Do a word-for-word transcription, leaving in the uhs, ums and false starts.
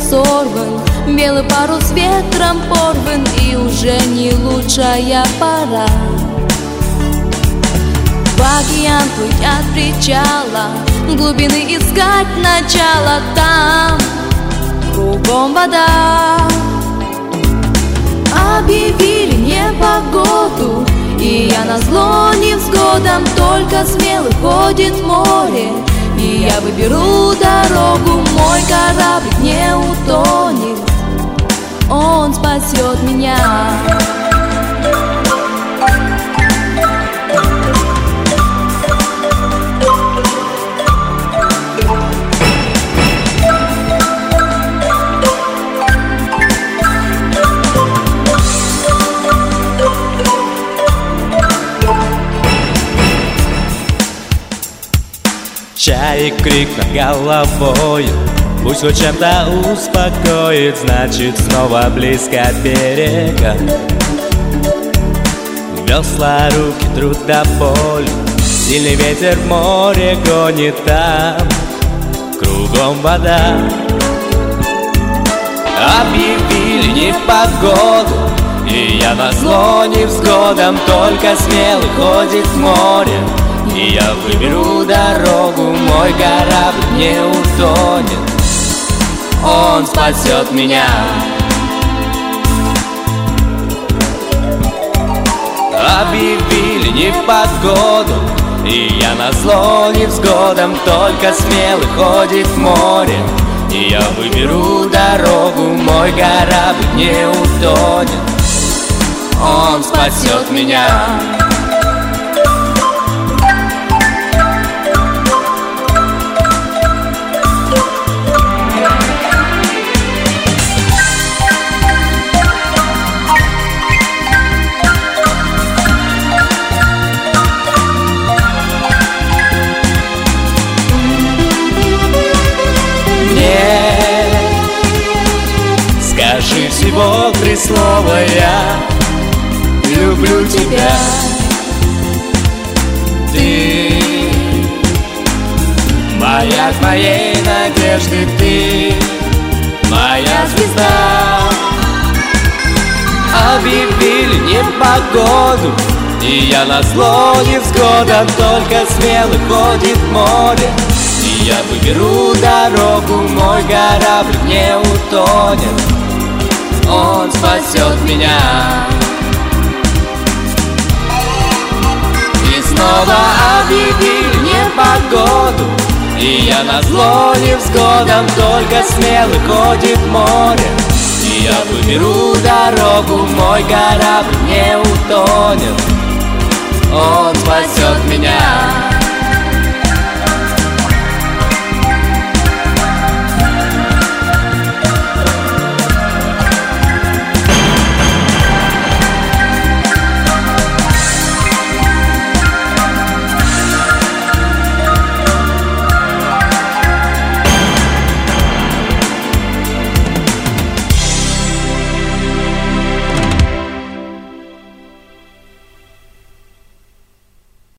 сорван, белый парус ветром порван, и уже не лучшая пора. В океан плыть от причала, глубины искать начало, там кругом вода. Объявили непогоду, и я назло невзгодам, только смелый ходит в море, и я выберу дорогу. Мой корабль не утонет, он спасет меня. Чаек крик над головою, пусть хоть чем-то успокоит, значит снова близко от берега. Весла руки трут до боли, сильный ветер в море гонит, там кругом вода. Объявили непогоду, и я назло невзгодам, только смелый ходит в море, и я выберу дорогу. Мой корабль не утонет, он спасет меня. Объявили непогоду, и я назло невзгодам, только смелый ходит в море, и я выберу дорогу. Мой корабль не утонет, он спасет меня. Скажи всего три слова: я люблю тебя. Ты маяк моей надежды, ты моя звезда. Объявили непогоду, и я назло невзгодам, только смелый ходит в море, и я выберу дорогу. Мой корабль не утонет, он спасет меня. И снова объявили непогоду, и я назло невзгодам, только смелый ходит в море, и я выберу дорогу. Мой корабль не утонет, он спасет меня.